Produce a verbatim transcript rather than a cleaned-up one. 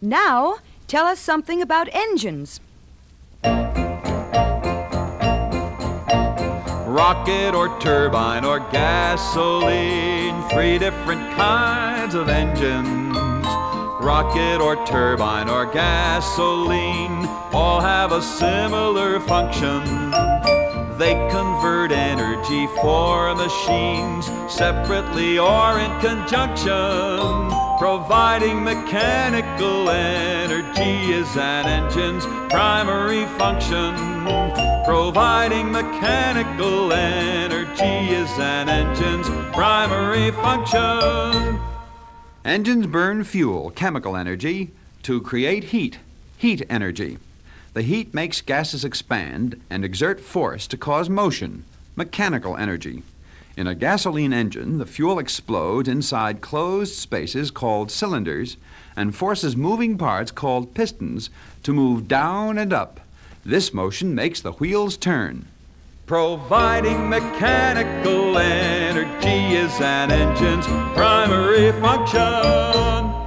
Now, tell us something about engines. Rocket or turbine or gasoline, three different kinds of engines. Rocket or turbine or gasoline all have a similar function. They convert energy for machines separately or in conjunction. Providing mechanical energy is an engine's primary function. Providing mechanical energy is an engine's primary function. Engines burn fuel, chemical energy, to create heat, heat energy. The heat makes gases expand and exert force to cause motion, mechanical energy. In a gasoline engine, the fuel explodes inside closed spaces called cylinders and forces moving parts called pistons to move down and up. This motion makes the wheels turn. Providing mechanical energy is an engine's primary function.